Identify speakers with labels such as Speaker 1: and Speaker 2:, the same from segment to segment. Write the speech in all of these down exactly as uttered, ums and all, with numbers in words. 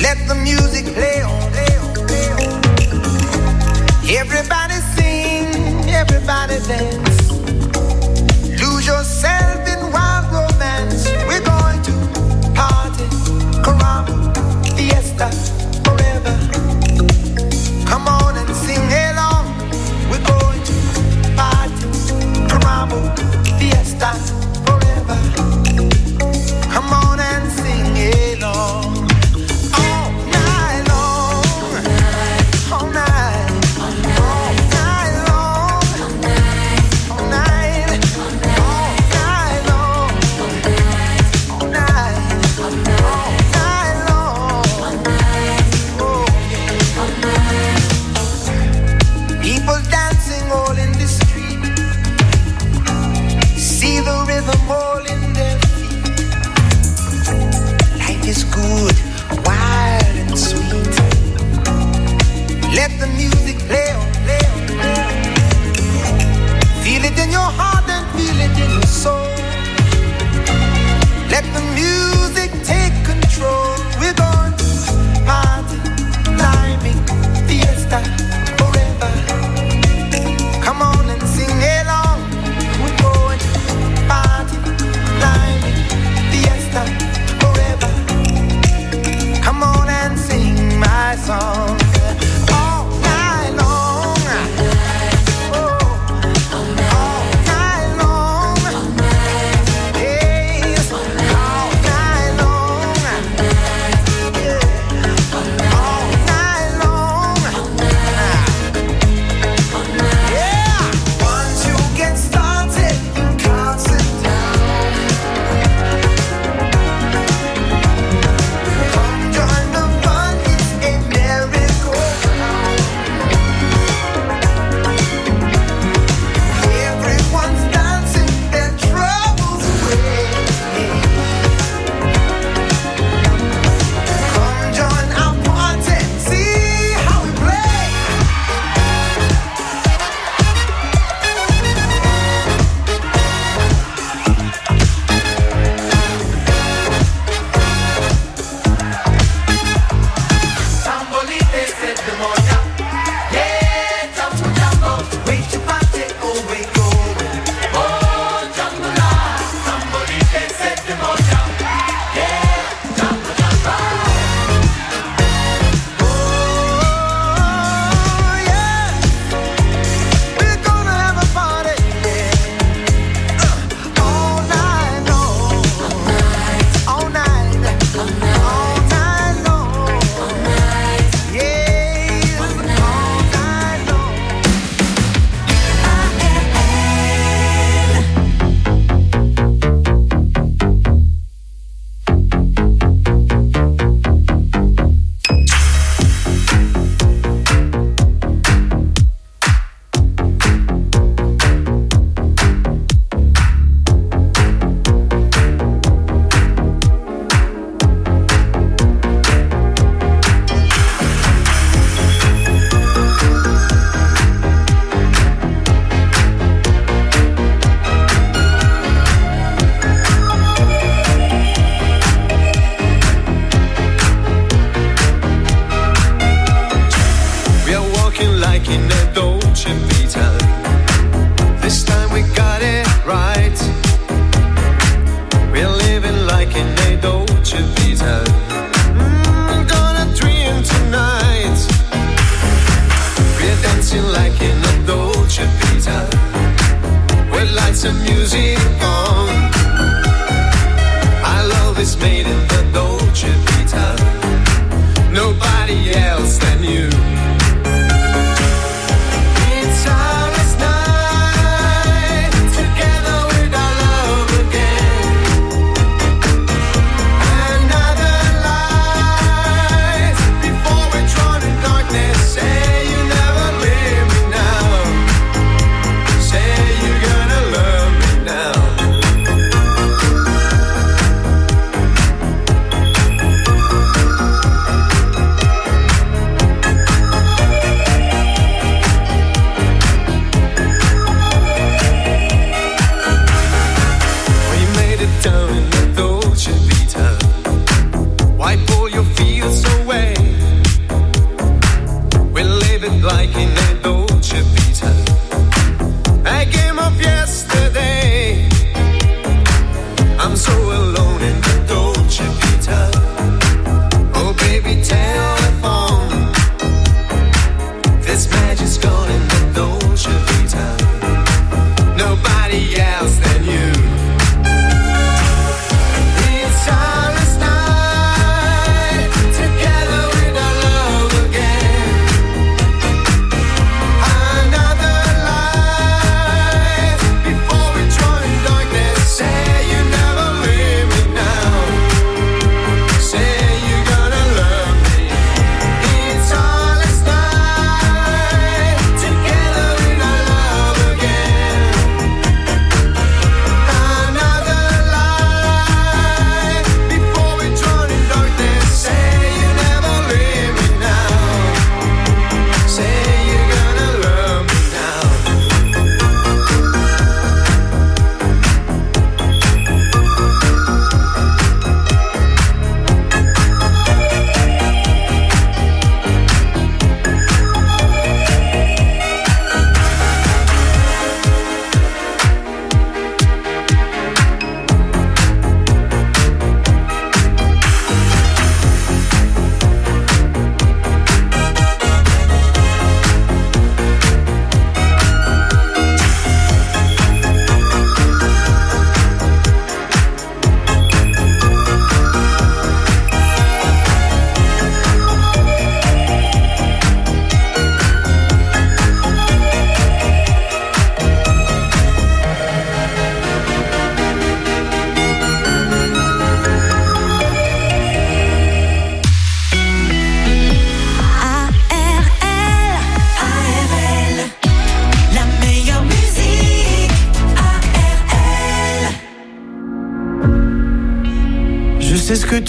Speaker 1: Let the music play on, play on, play on. Everybody sing, everybody dance. Lose yourself in wild romance. We're going to party, caramba, fiesta, forever. Come on and sing along. We're going to party, caramba, fiesta, forever. Come on and sing along. All night long. All night. All night long.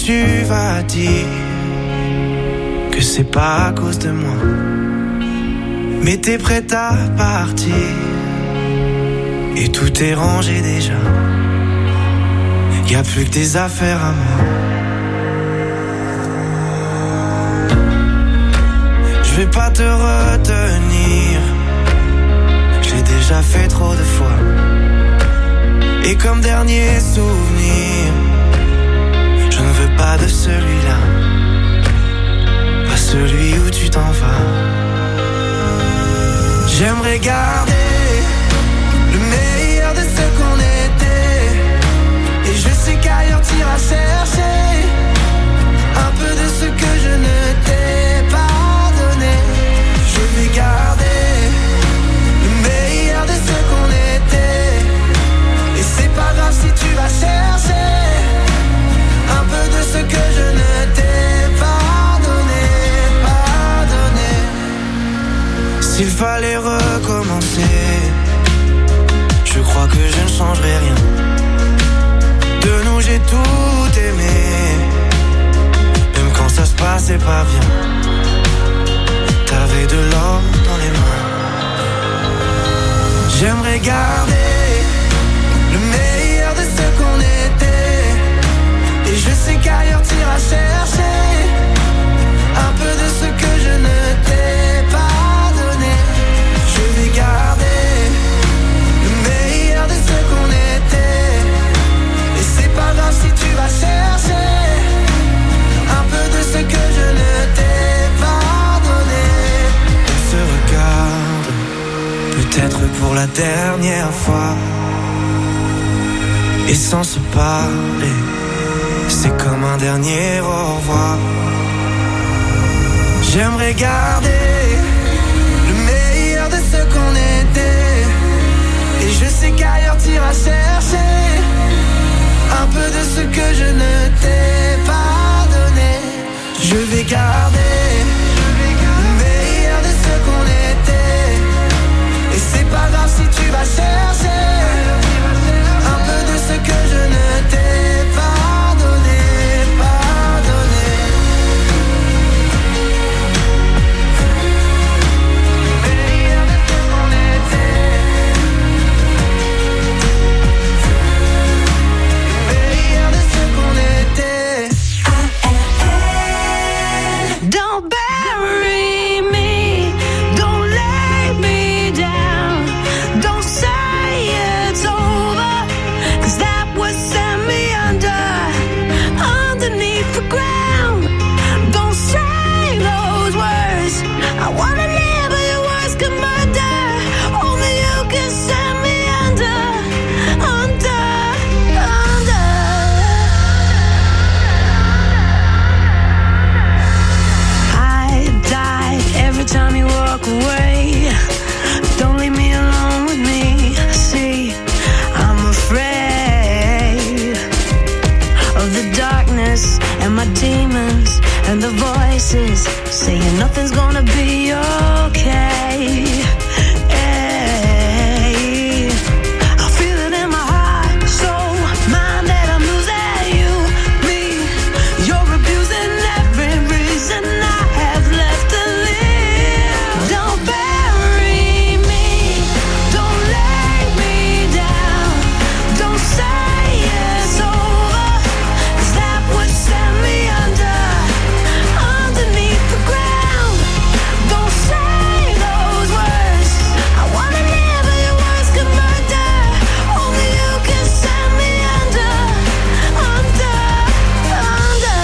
Speaker 2: tu vas dire que c'est pas à cause de moi, mais t'es prête à partir et tout est rangé déjà. Y'a plus que tes affaires à moi. Je vais pas te retenir, je l'ai déjà fait trop de fois. Et comme dernier souvenir, je ne veux pas de celui-là, pas celui où tu t'en vas. J'aimerais garder le meilleur de ce qu'on était, et je sais qu'ailleurs t'iras chercher un peu de ce que je ne t'ai pas donné. Je vais garder le meilleur de ce qu'on était, et c'est pas grave si tu vas chercher un peu de ce que je ne t'ai pas donné, pas donné. S'il fallait recommencer, je crois que je ne changerai rien. De nous j'ai tout aimé, même quand ça se passait pas bien. T'avais de l'or dans les mains. J'aimerais garder le meilleur de ce qu'on était, et je sais qu'ailleurs t'iras chercher un peu de ce que je ne t'ai pas donné. Je vais garder le meilleur de ce qu'on était, et c'est pas grave si tu vas chercher un peu de ce que je ne t'ai pas donné. On se regarde, peut-être pour la dernière fois, et sans se parler, c'est comme un dernier au revoir. J'aimerais garder le meilleur de ce qu'on était, et je sais qu'ailleurs t'iras chercher un peu de ce que je ne t'ai pas donné. Je vais garder le meilleur de ce qu'on était, et c'est pas grave si tu vas chercher un peu de ce que je ne t'ai pas donné, pas donné. Le meilleur de ce qu'on était, le meilleur de ce qu'on était.
Speaker 3: Don't bury me, don't lay me down, don't say it's over, 'cause that would send me under, underneath the ground. Don't say those words, I wanna live but your words can murder. Only you can send me under, under, under. I die every time you walk away. Don't leave me alone with me. See, I'm afraid of the darkness and my demons and the voices saying nothing's gonna be okay. Hey, I feel it in my heart, soul, mind that I'm losing you, me. You're abusing every reason I have left to live. Don't bury me, don't lay me down, don't say it's over, 'cause that would send me under, underneath the ground. Don't say those words, I wanna live but your words can murder. Only you can send me under, under, under.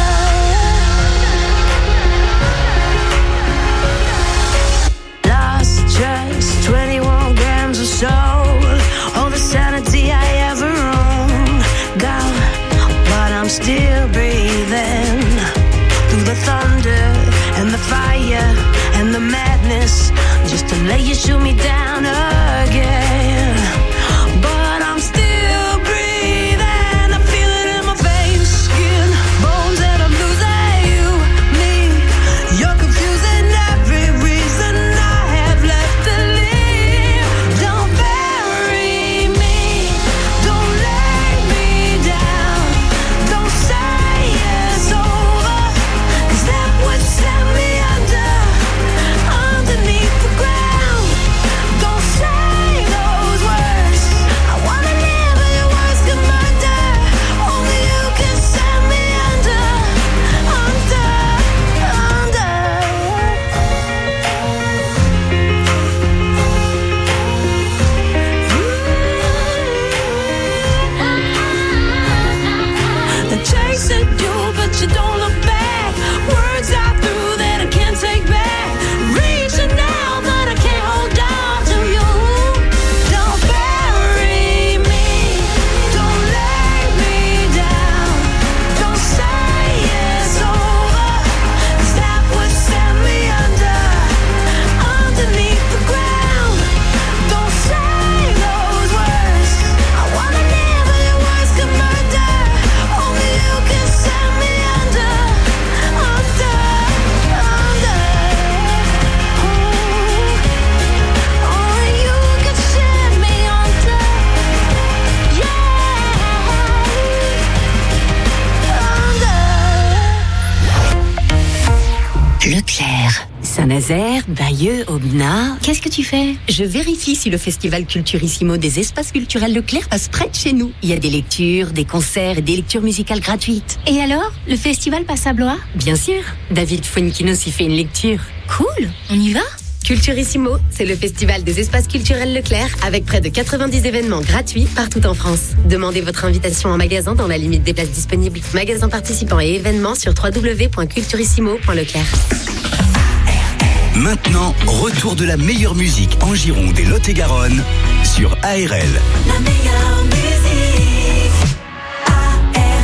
Speaker 3: Lost just twenty-one grams of soul, all the sanity I ever owned, gone, but I'm still breathing through the thunder and the fire and the madness, just to let you shoot me down again. But I'm still breathing, I feel it in my veins, skin, bones, and I'm losing you, me. You're confusing every reason I have left to live. Don't bury me, don't lay me down, don't say it's
Speaker 4: Leclerc, Saint-Nazaire, Bayeux, Aubenas. Qu'est-ce que tu fais? Je vérifie si le festival Culturissimo des espaces culturels Leclerc passe près de chez nous. Il y a des lectures, des concerts et des lectures musicales gratuites.
Speaker 5: Et alors, le festival passe à Blois?
Speaker 4: Bien sûr, David Fuenquinos y fait une lecture.
Speaker 5: Cool, on y va?
Speaker 6: Culturissimo, c'est le festival des espaces culturels Leclerc avec près de quatre-vingt-dix événements gratuits partout en France. Demandez votre invitation en magasin dans la limite des places disponibles. Magasins participants et événements sur w w w point culturissimo point leclerc.
Speaker 7: Maintenant, retour de la meilleure musique en Gironde et Lot-et-Garonne sur A R L.
Speaker 3: La meilleure musique, A R L.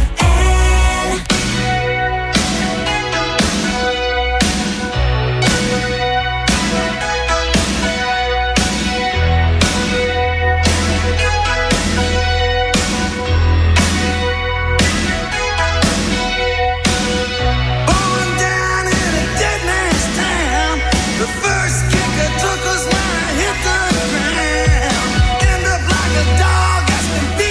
Speaker 2: Took us when I hit the ground. End up like a dog that's been beat.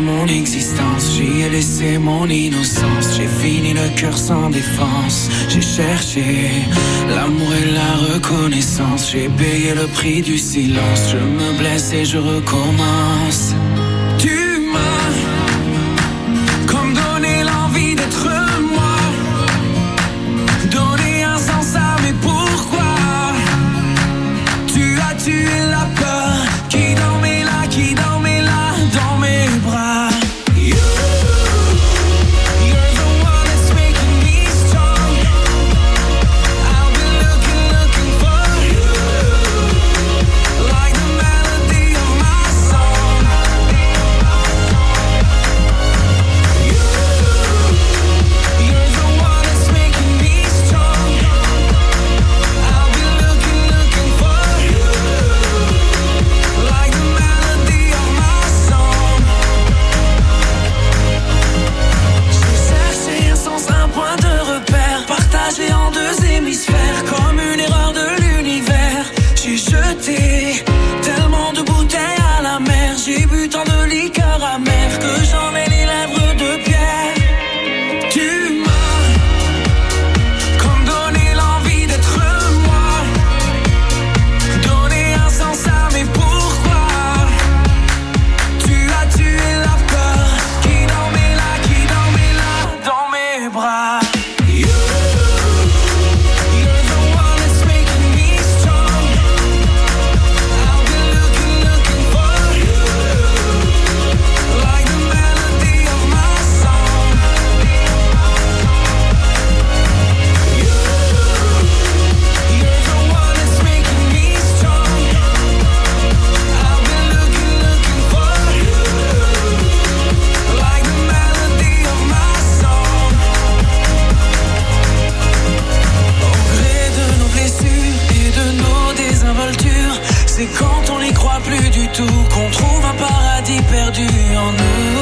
Speaker 2: mon existence, j'y ai laissé mon innocence. J'ai fini le cœur sans défense. J'ai cherché l'amour et la reconnaissance. J'ai payé le prix du silence. Je me blesse et je recommence. Tu m'as comme donné l'envie d'être moi, donné un sens à mes pourquoi. Tu as tué la peur qui dormait là, qui dormait là dans mes bras. You, you're the one that's making me strong. I've been looking, looking for you, like the melody of my song. You, you're the one that's making me strong. I've been looking, looking for you, like the melody of my song. J'ai cherché un sens, un point de repère, partagé en deux hémisphères, comme une erreur de l'univers. J'ai jeté tellement de bouteilles à la mer, j'ai bu tant de liqueurs amères que j'en ai les lèvres de pierre. Tu m'as comme donné l'envie d'être moi, donné un sens à mes pourquoi. Tu as tué la peur qui dormait là, qui dormait là dans mes bras. You, you're the one that's making me strong. I've been looking, looking for you, like the melody of my song. You, you're the one that's making me strong. I've been looking, looking for you, like the melody of my song. Au gré de nos blessures et de nos désinvoltures, c'est quand on n'y croit plus du tout qu'on trouve un paradis perdu en nous.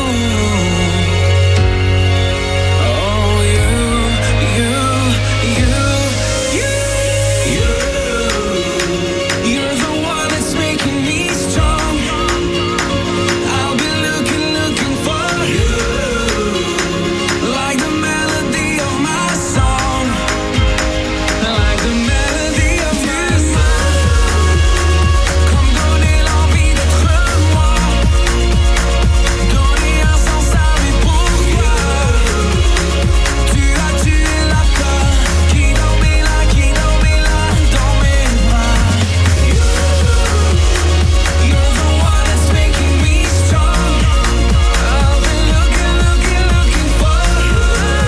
Speaker 2: Oh, you, you, you, you, you, you're the one that's making me strong. I've been looking, looking for you, like the melody of my song, like the melody of my song. Comme donner l'envie d'être moi, donner un sens à mes pourquoi. Tu as tué la peur qui dormait là, qui dormait là dans mes bras. You, you're the one that's making me strong. I've been looking, looking, looking for you,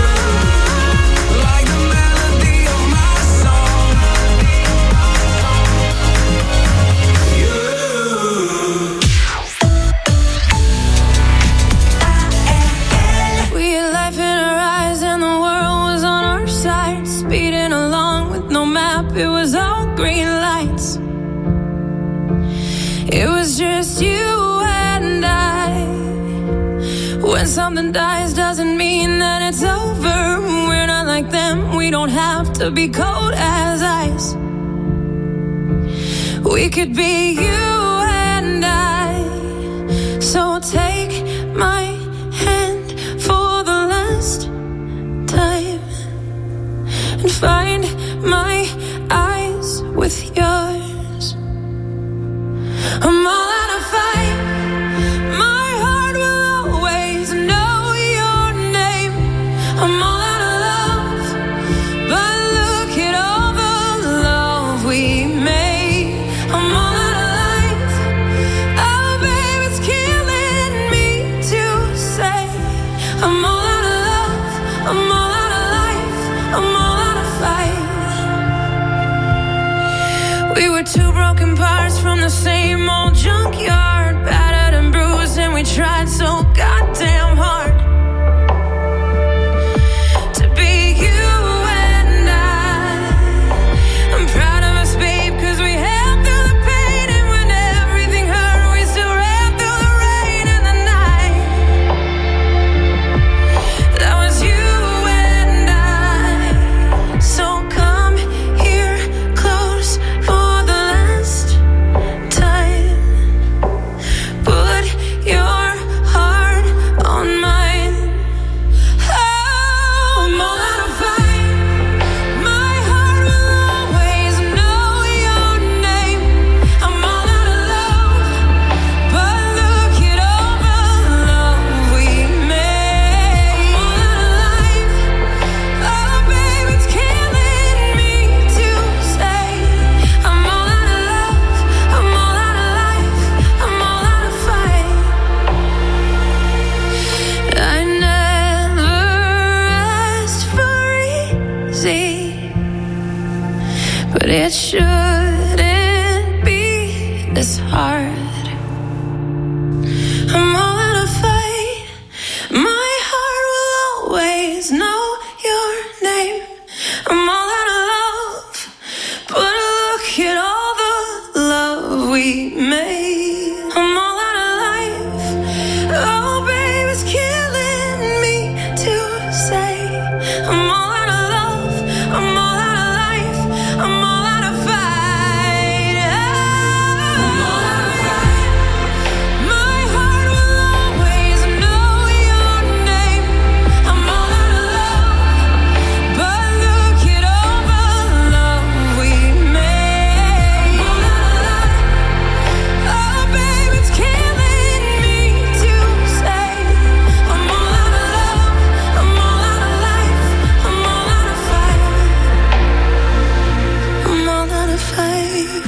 Speaker 2: like the melody of my song. You.
Speaker 3: We had life in our eyes and the world was on our side, speeding along with no map, it was all green lights. It was just you and I. When something dies doesn't mean that it's over. We're not like them, we don't have to be cold as ice. We could be you and I. So take my hand for the last time and find my eyes with yours. I'm all out of fight. My heart will always know your name. I'm all out of love, but look at all the love we made. I'm all out of light. It shouldn't be this hard. I'm all out of fight. My heart will always know your name. I'm all out of love, but look at all the love we made. I'm all out of life. Oh, babe, it's killing me to say. I'm all out of love. I'm all out of life. I'm all out of fight. Oh, I'm all out of fight. My heart will always know your name. I'm all out of love, but look at all the love we made. I'm all out of life. Oh, babe, it's killing me to say. I'm all out of love. I'm all out of life. I'm all out of fight. I'm all out of fight.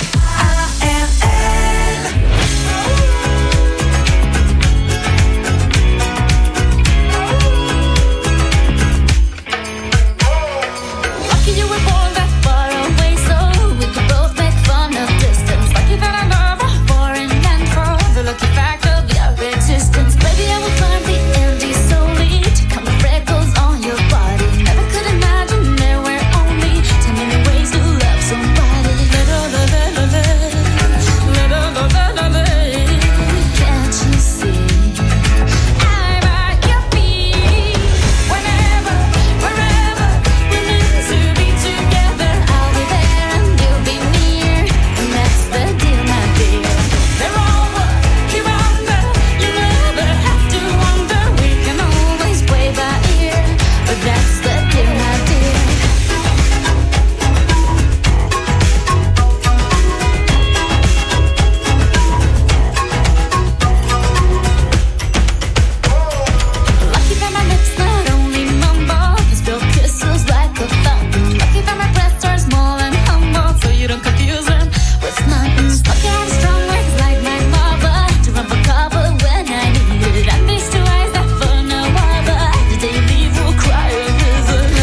Speaker 8: Lucky you were born that far away, so we could both make fun of distance. Lucky that I love a foreign land for the lucky fact of your existence. Baby, I will climb the Andes solely to count the freckles on your body. Never could imagine there were only ten million ways to love somebody. Can't you see? I'm at your feet. Whenever, wherever we're meant to be together, I'll be there and you'll be near, and that's the deal, my dear. They're all what you're under. You never have to wonder. We can always play by ear, but that's the deal, my dear. Lucky that my lips not only mumble, they spill kisses like a fountain. Lucky that my breasts are small and humble, so you don't confuse them with mountains. Lucky I have strong words like my mother to run for cover when I need it. And these two eyes that for no other, the day you leave will cry a river. At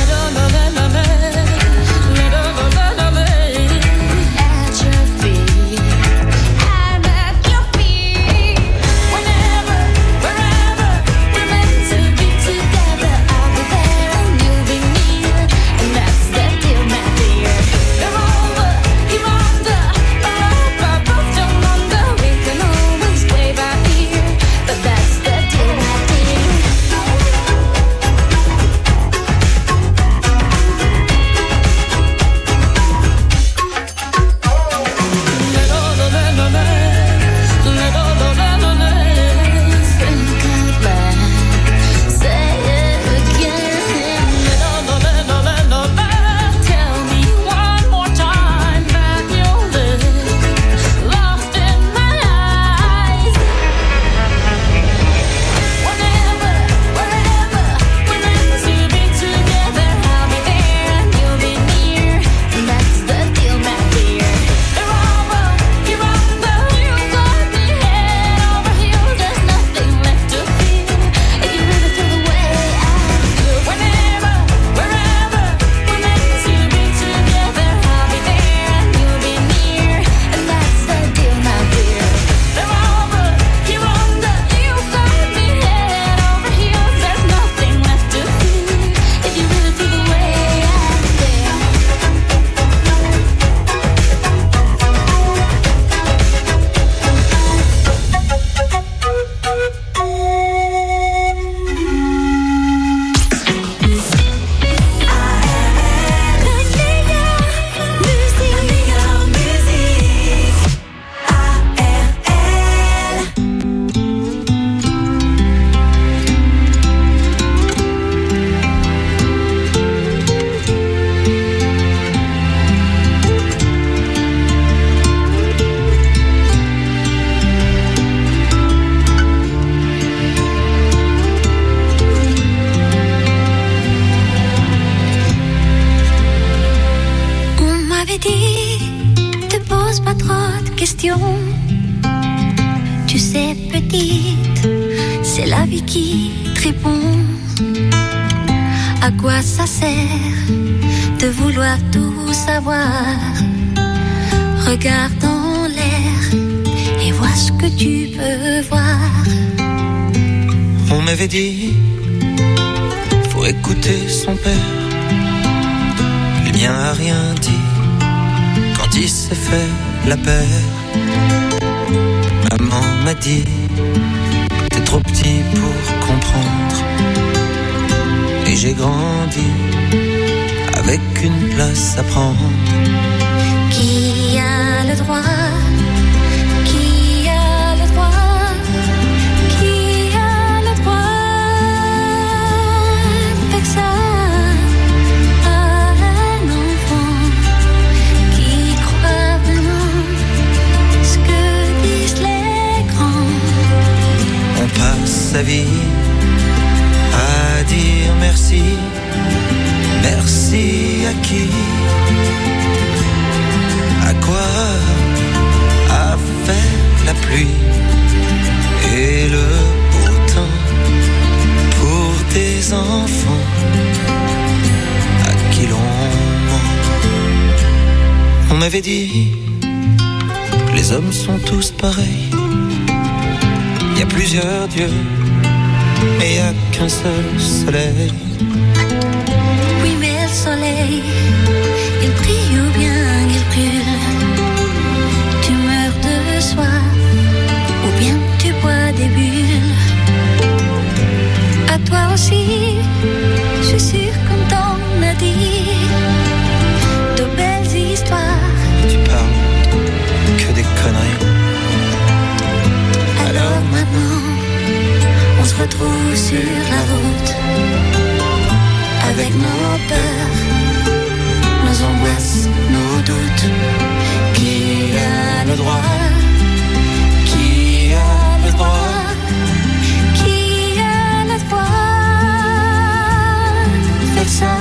Speaker 8: your feet, I'm at your feet. Whenever, wherever we're meant to be together, I'll be there and you'll be near, and that's the deal, my dear. They're over, you're under, a rope I both don't under. We can always play by ear, but that's the deal, my dear. Think out loud, say it again. Tell me one more time that you'll live, lost in my eyes. Whenever, wherever we're meant to be together, I'll be there and you'll be near, and that's the deal, my dear. They're over, you're under, you got me head over heels. There's nothing left to feel if you really feel the way I feel. Whenever, wherever we're meant to be together, I'll be there and you'll be near, and that's the deal, my dear. They're over, you're under, you got me head over heels. There's nothing left to feel if you really feel the way I feel. On m'avait dit, te pose pas trop de questions. Tu sais, petite, c'est la vie qui te répond. À quoi ça sert de vouloir tout savoir?
Speaker 5: Regarde en l'air et vois ce que tu peux voir.
Speaker 2: On m'avait dit, faut écouter son père. Le mien a rien dit quand il s'est fait la paire. Maman m'a dit, t'es trop petit pour comprendre. Et j'ai grandi avec une place à prendre.
Speaker 5: Qui a le droit? Qui a le droit? Qui a le droit de faire ça à un enfant qui croit vraiment ce que disent les grands?
Speaker 2: On passe sa vie à dire merci. Merci à qui? À quoi a fait la pluie et le beau temps pour des enfants à qui l'on ment? On m'avait dit, les hommes sont tous pareils. Il y a plusieurs dieux, mais il n'y a qu'un seul soleil.
Speaker 5: Oui, mais le soleil, il brille ou bien il brûle. Tu meurs de soif ou bien tu bois des bulles. À toi aussi, je suis sûre qu'on t'en a dit de belles histoires.
Speaker 2: Tu parles que des conneries.
Speaker 5: Alors maintenant, on se retrouve sur la route avec nos peurs, nos angoisses, nos doutes.
Speaker 2: Qui a le droit? Qui a le droit?
Speaker 5: Qui a le droit de faire ça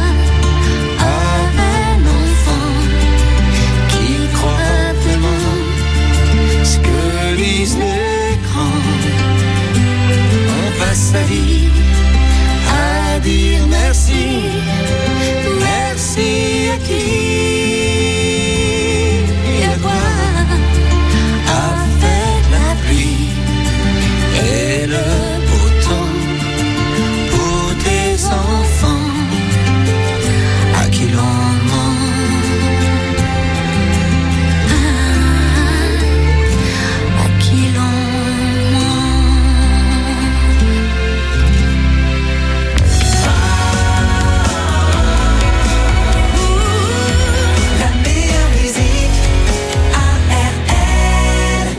Speaker 5: à un enfant
Speaker 2: Qui croit vraiment ce que disent les grands? On passe sa vie à dire merci. Merci à qui?
Speaker 5: et à quoi
Speaker 2: A fait la pluie et le beau temps pour des enfants à qui l'on ment.
Speaker 5: à qui l'on
Speaker 2: La meilleure musique A R L.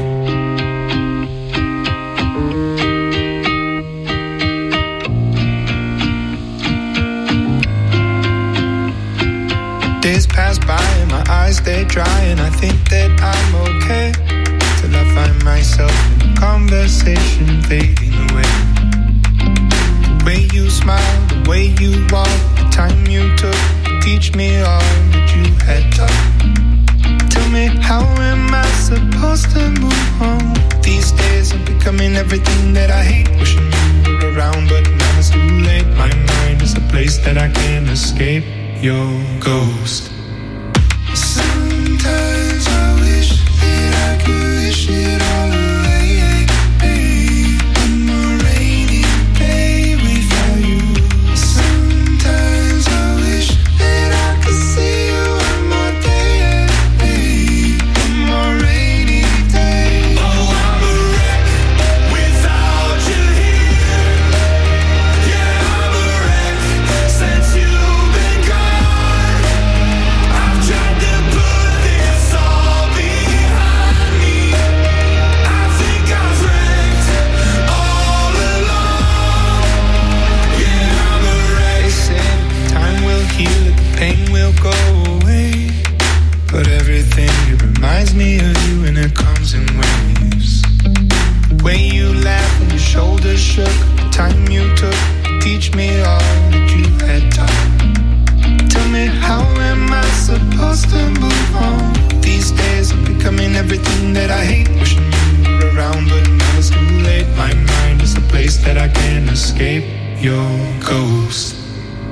Speaker 9: Days pass by and my eyes stay dry, and I think that I'm okay till I find myself in a conversation fading away. The way you smile, the way you walk, the time you took to teach me all that you had taught. Tell me, how am I supposed to move on? These days I'm becoming everything that I hate. Wishing you were around, but now it's too late. My mind is a place that I can't escape. Your ghost. Sometimes I wish that I could wish it all away. One more rainy day without you. Sometimes I wish that I could see you one more day. One more rainy day. Oh, I'm a wreck without you here. Yeah, I'm a wreck since you've been gone. I've tried to put this all behind me. I think I was wrecked all along. Yeah, I'm a wreck. They said time will heal it, pain will go away. But everything, it reminds me of you, and it comes in waves. The way you laughed and your shoulders shook, the time you took to teach me all that you had taught. Tell me, how am I supposed to move on? These days I'm becoming everything that I hate. Wishing you were around, but now it's too late. My mind is a place that I can't escape. Your ghost.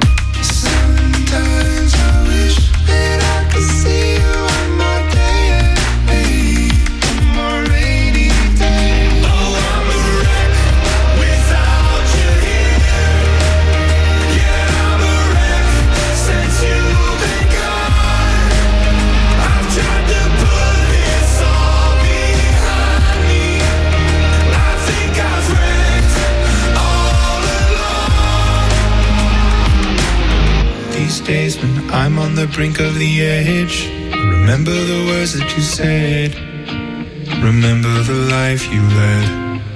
Speaker 9: Sometimes I wish that I could see you one more day. days when I'm on the brink of the edge. Remember the words that you said. Remember the life you led.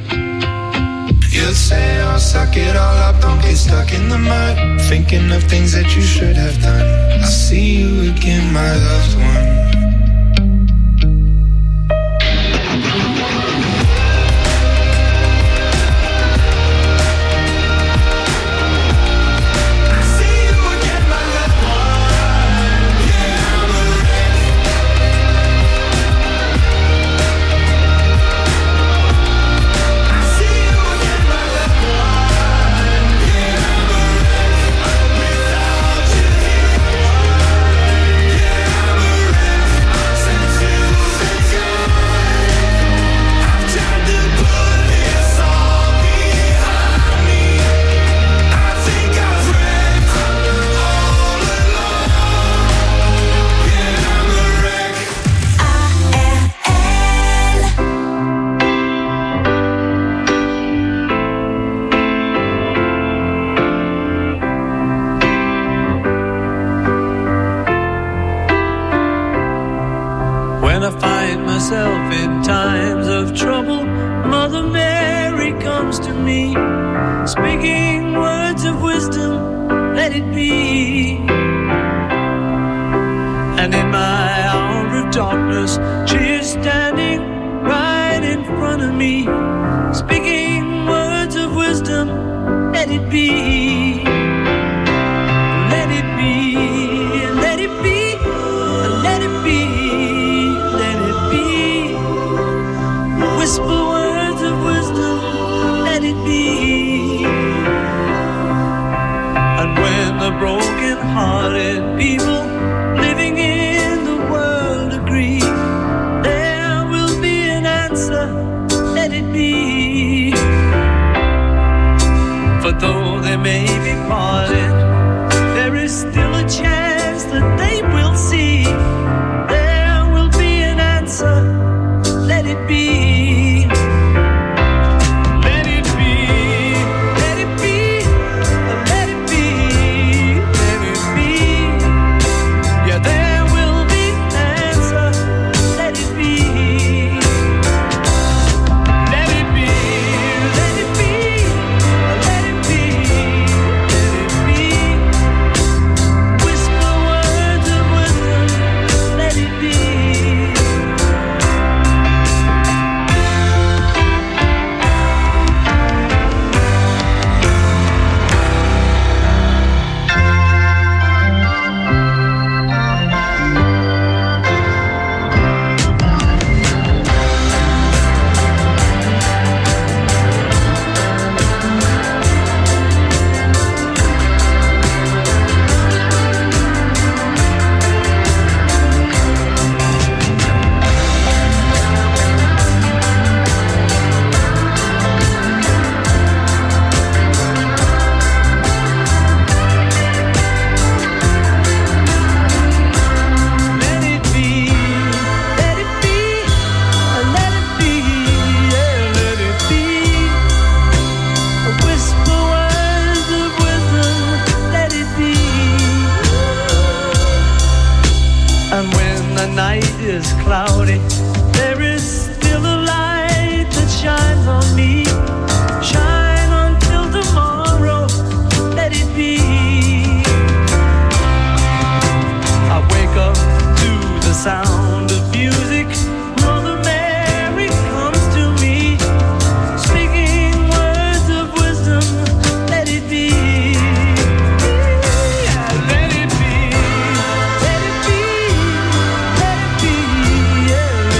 Speaker 9: You'd say, oh, suck it all up, don't get stuck in the mud. Thinking of things that you should have done. I'll see you again, my loved one.
Speaker 2: Yeah.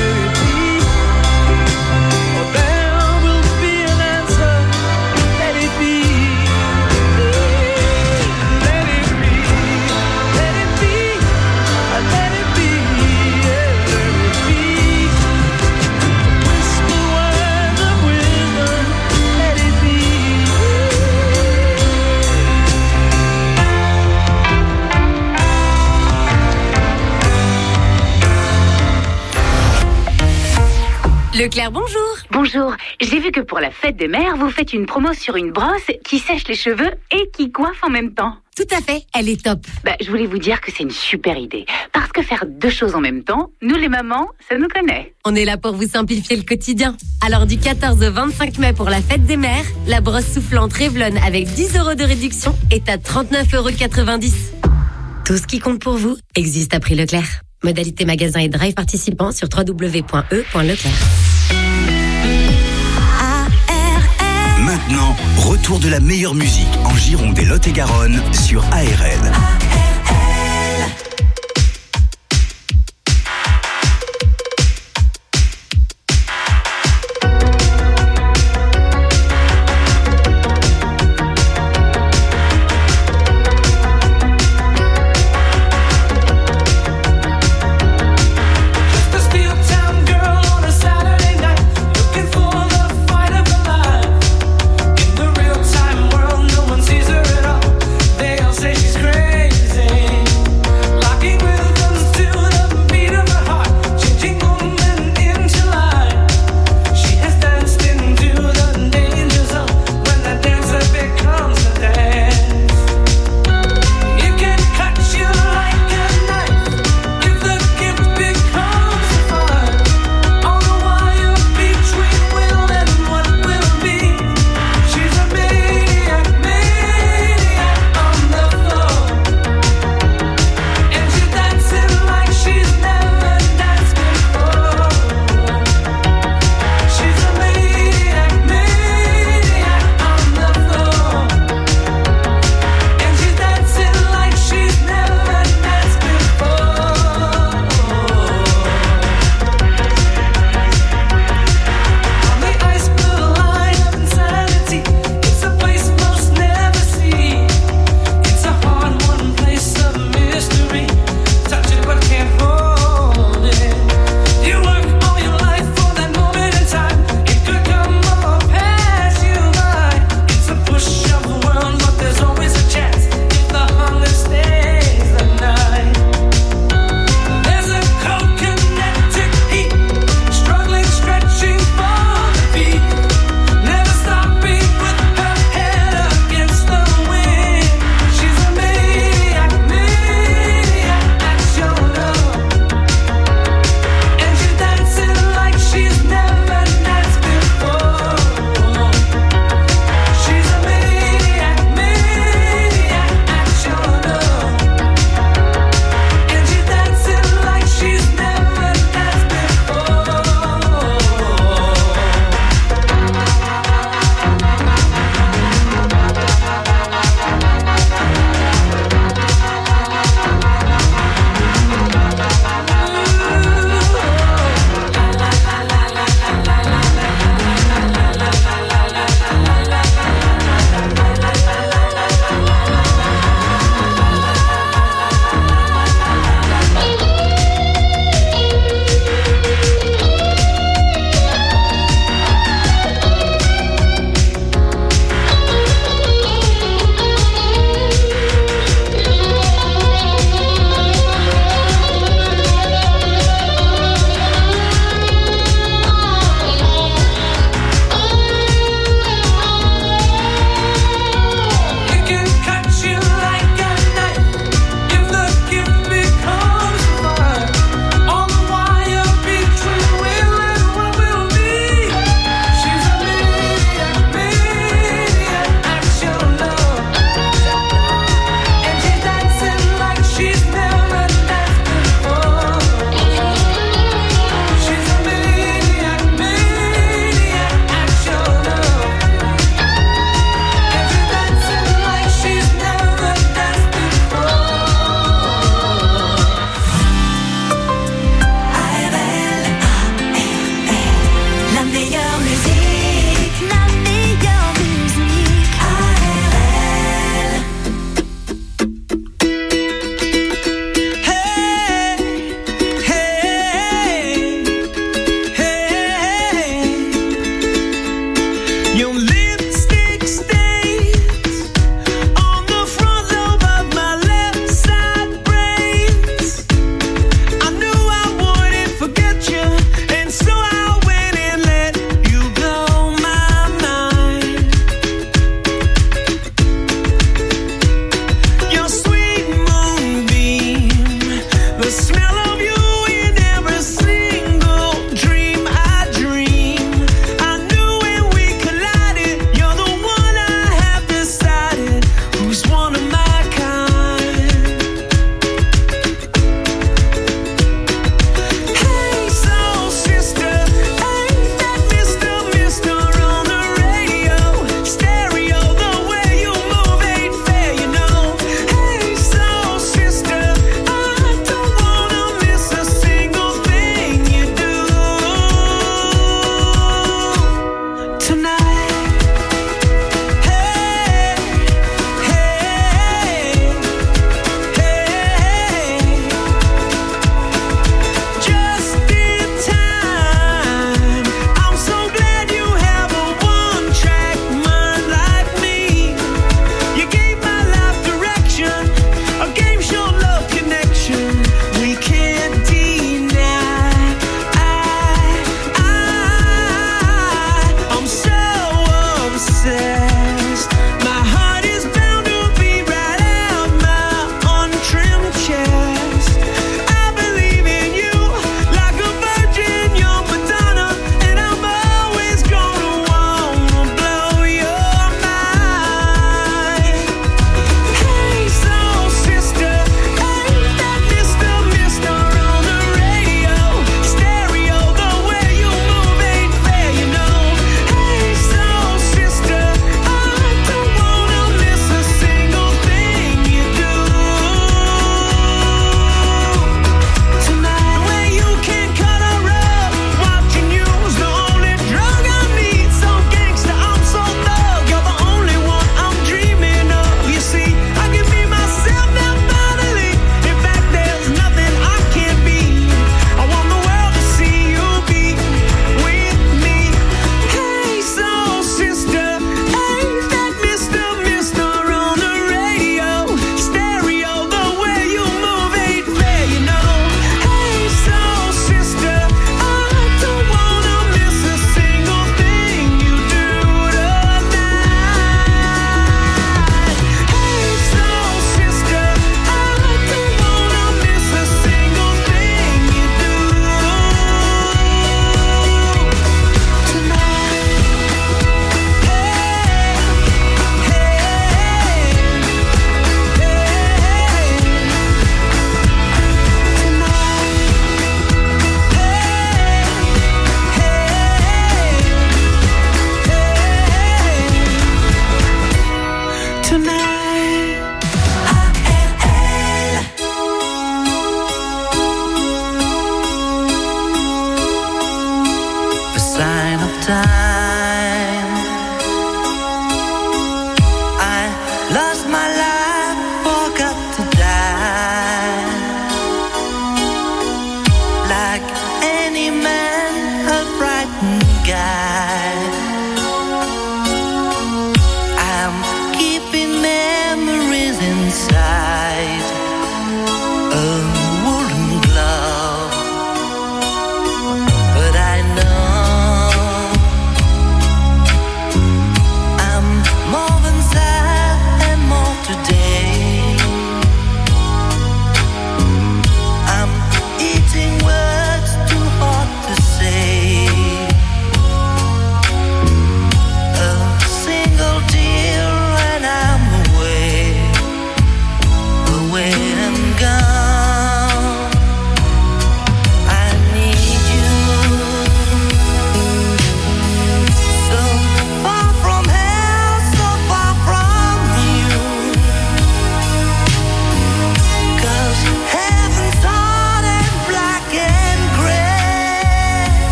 Speaker 6: Leclerc, bonjour.
Speaker 10: Bonjour, j'ai vu que pour la fête des mères, vous faites une promo sur une brosse qui sèche les cheveux et qui coiffe en même temps.
Speaker 6: Tout à fait, elle est top.
Speaker 10: Bah, je voulais vous dire que c'est une super idée. Parce que faire deux choses en même temps, nous les mamans, ça nous connaît.
Speaker 6: On est là pour vous simplifier le quotidien. Alors du quatorze au vingt-cinq mai pour la fête des mères, la brosse soufflante Revlon avec dix euros de réduction est à trente-neuf euros quatre-vingt-dix. Tout ce qui compte pour vous existe à prix Leclerc. Modalité magasin et drive participant sur w w w point e point leclerc.
Speaker 7: Maintenant, retour de la meilleure musique en Gironde et Lot-et-Garonne sur A R L.
Speaker 2: Say she's crazy.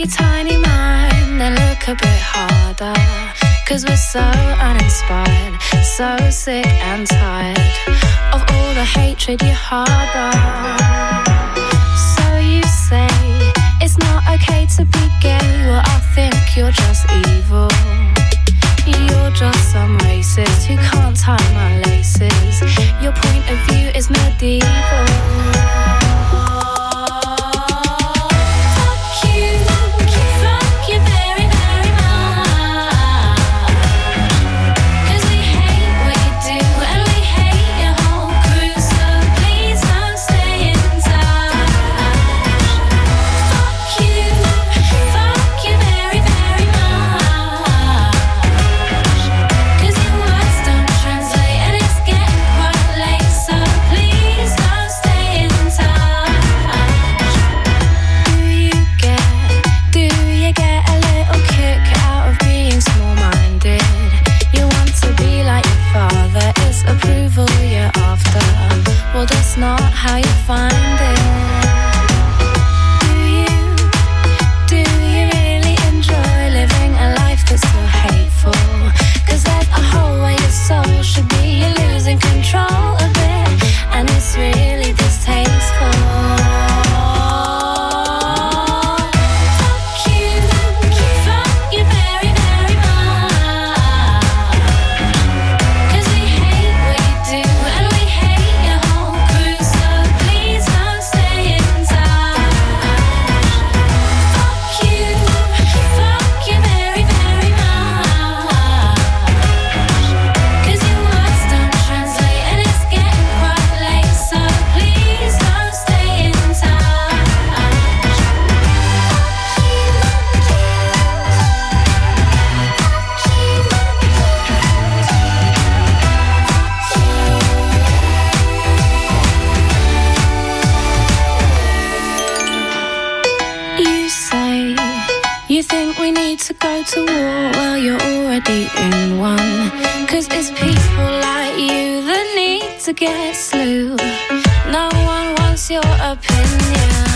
Speaker 11: your tiny mind, then look a bit harder. Cause we're so uninspired, so sick and tired of all the hatred you harbor. So you say it's not okay to be gay, well I think you're just evil. You're just some racist who can't tie my laces. Your point of view is medieval. That's not how you find it. Do you, do you really enjoy living a life that's so hateful? Cause there's a whole way your soul should be. You're losing control of it, and it's really distasteful. Fuck you, fuck you very, very much. Cause we hate what you do, and we hate your whole crew, so please don't stay in touch. Fuck you, fuck you very, very much. Cause your words don't translate, and it's getting quite late, so please don't stay in touch. You say you think we need to go to war, well you're already in one. Cause it's people like you that need to get slew. No one wants your opinion.